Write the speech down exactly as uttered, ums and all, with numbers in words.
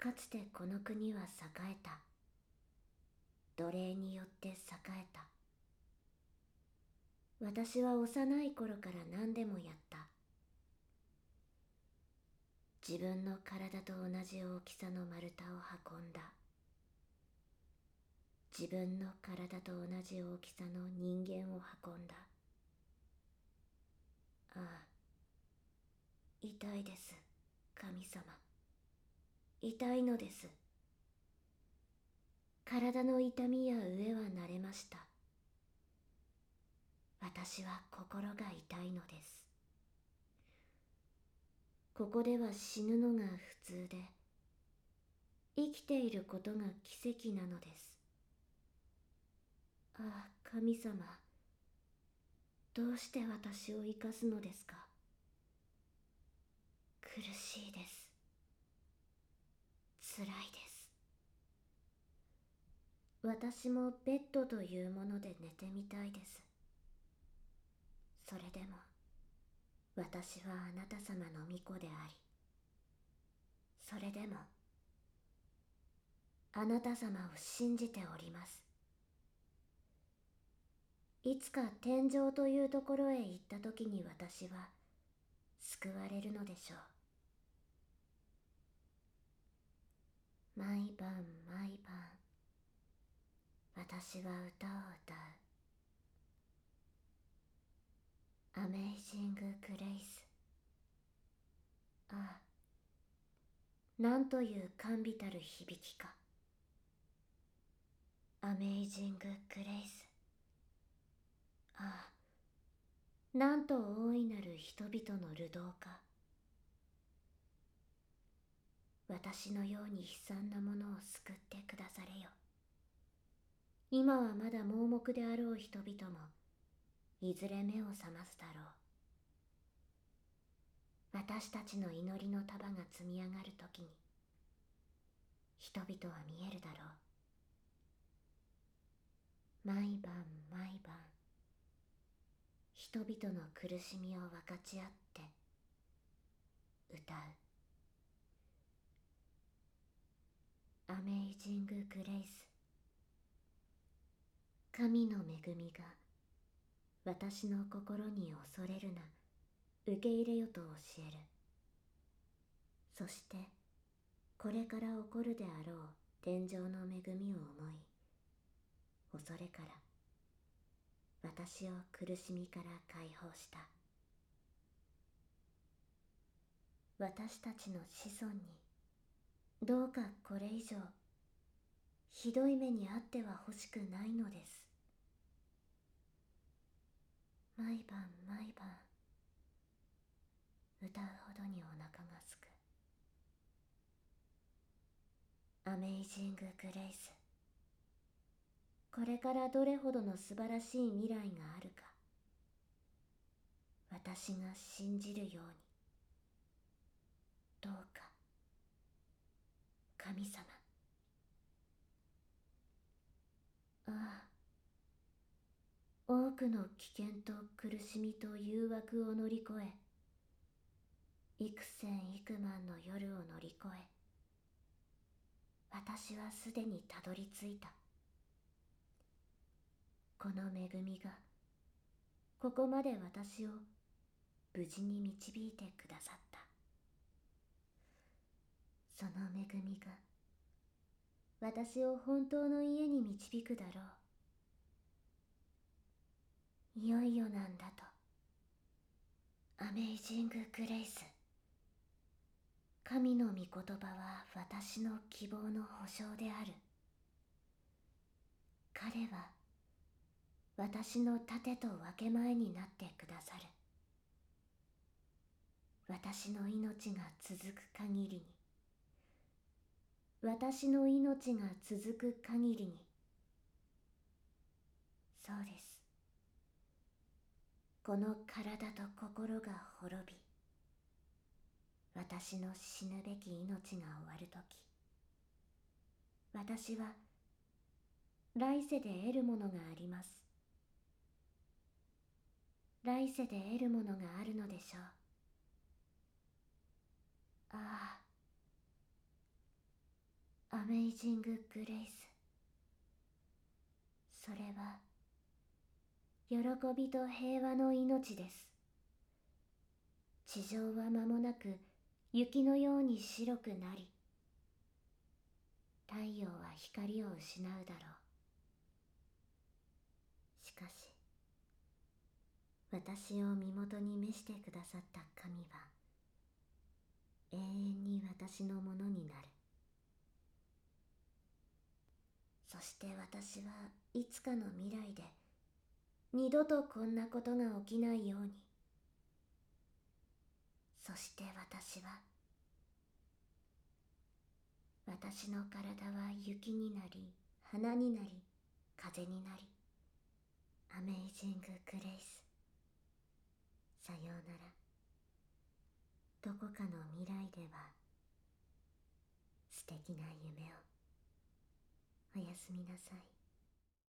かつてこの国は栄えた。奴隷によって栄えた。私は幼い頃から何でもやった。自分の体と同じ大きさの丸太を運んだ。自分の体と同じ大きさの人間を運んだ。ああ、痛いです、神様。痛いのです。体の痛みや飢えは慣れました。私は心が痛いのです。ここでは死ぬのが普通で、生きていることが奇跡なのです。ああ、神様、どうして私を生かすのですか。苦しいです。辛いです。私もベッドというもので寝てみたいです。それでも、私はあなた様の御子であり、それでも、あなた様を信じております。いつか天上というところへ行った時に私は救われるのでしょう。毎晩毎晩、私は歌を歌う。アメイジング・グレイス。ああ、なんという甘美たる響きか。アメイジング・グレイス。ああ、なんと大いなる人々の流動か。私のように悲惨なものを救ってくだされよ。今はまだ盲目であろう人々も、いずれ目を覚ますだろう。私たちの祈りの束が積み上がるときに、人々は見えるだろう。毎晩毎晩、人々の苦しみを分かち合って歌う。アメイジング・グレイス。神の恵みが私の心に恐れるな、受け入れよと教える。そしてこれから起こるであろう天上の恵みを思い、恐れから私を苦しみから解放した。私たちの子孫にどうかこれ以上ひどい目にあっては欲しくないのです。毎晩毎晩歌うほどにお腹がすく。アメイジング・グレイス。これからどれほどの素晴らしい未来があるか、私が信じるように。どうか神様。ああ、多くの危険と苦しみと誘惑を乗り越え、幾千幾万の夜を乗り越え、私はすでにたどり着いた。この恵みがここまで私を無事に導いてくださった。その恵みが私を本当の家に導くだろう。いよいよなんだと。アメイジング・グレイス。神の御言葉は私の希望の保証である。彼は私の盾と分け前になってくださる。私の命が続く限りに、私の命が続く限りに。そうです。この体と心が滅び、私の死ぬべき命が終わるとき、私は来世で得るものがあります。来世で得るものがあるのでしょう。ああ、 アメイジング・グレイス。それは喜びと平和の命です。地上は間もなく雪のように白くなり、太陽は光を失うだろう。しかし、私を身元に召してくださった神は、永遠に私のものになる。そして私はいつかの未来で、二度とこんなことが起きないように。そして私は、私の体は雪になり、花になり、風になり、アメイジング・グレイス。さようなら。どこかの未来では、素敵な夢を。おやすみなさい。